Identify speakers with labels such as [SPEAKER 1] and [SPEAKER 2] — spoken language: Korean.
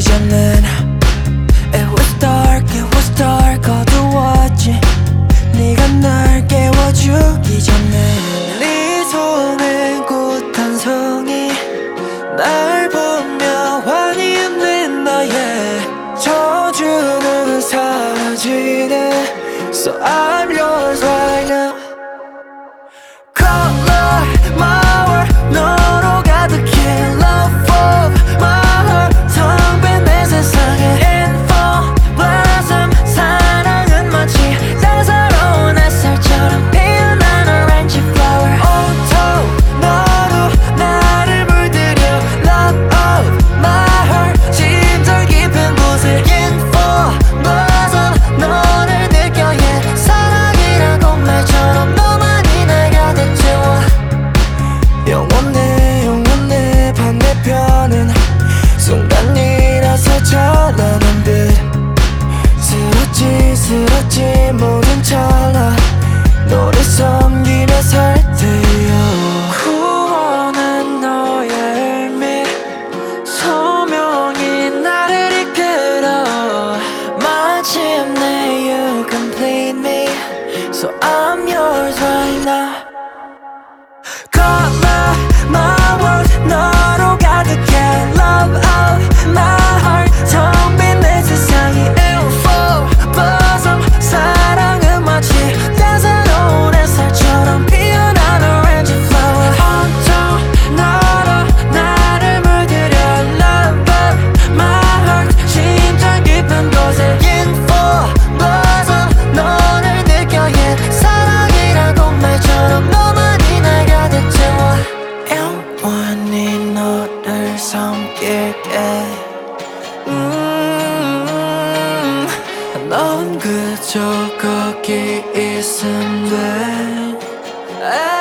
[SPEAKER 1] 전엔 It was dark 어두웠지. 네가 날 깨워주기 전에 네 손에 꽃 한 송이 날 보며 환히 웃는 너의 저주는 사라지네. So I'm yours right now. Color my world 너로 가득해. Love of my heart 텅 빈 내 세상에 info blossom 사랑은 마치 따사로운 햇살처럼 피어난 orange flower. 온통 너로 나를 물들여. Love of my heart 심장 깊은 곳에 info blossom 너를 느껴. Yeah 사랑이라고 말처럼 너만이 날 가득 채워. 영원해 반대편은 순간이라서 찬란한 빛. 스럽지 모든 찰나 너를 섬기며 살 테여. 구원은 너의 의미 소명이 나를 이끌어. 마침내 you complete me. So I'm yours right now. Color my world 너로 가득해. Love of my heart 텅 빈 내 세상이 info blossom 사랑은 마치 따사로운 햇살처럼 피어난 orange flower. 온통 너로 나를 물들여. Love of my heart 심장 깊은 곳에 info blossom 너를 느껴. Yeah 사랑이라고 말처럼 너만이 날 가득 채워. 영원히 너를 섬길게. 넌 그저 거기 있으면 돼.